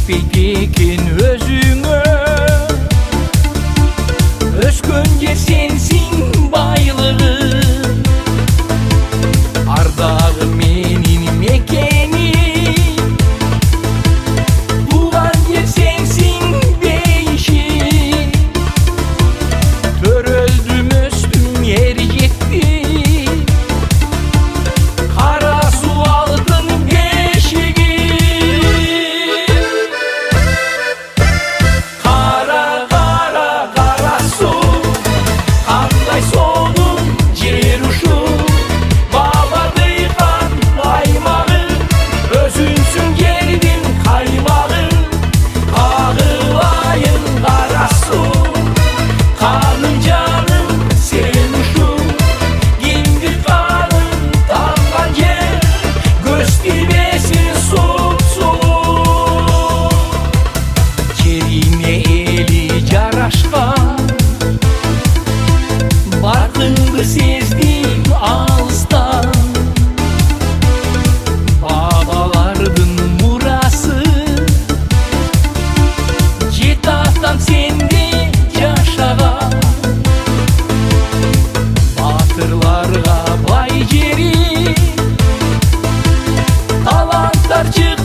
жетпейді екен өзіңе. Өскен жер сенсің байлығы, ардағы менің мекені. Туған жер сенсің бейші, төрөлдім өстім ер жетті. Қара су алдың бешігі, қара су, қандай соғым жер ұшу. Баба дыйқан аймағы, өзүнсүң жердің қаймағы. Ағылайын қара су, қаным жаным сен ұшу. Еңді қаным тамған жер, көз тимесін сұп-сұп. Жеріне елі жарашқан, бақыңды сездім алыстан. Бабалардың мұрасы, жеті атам сенде жашаған. Батырларға бай жері, таланттар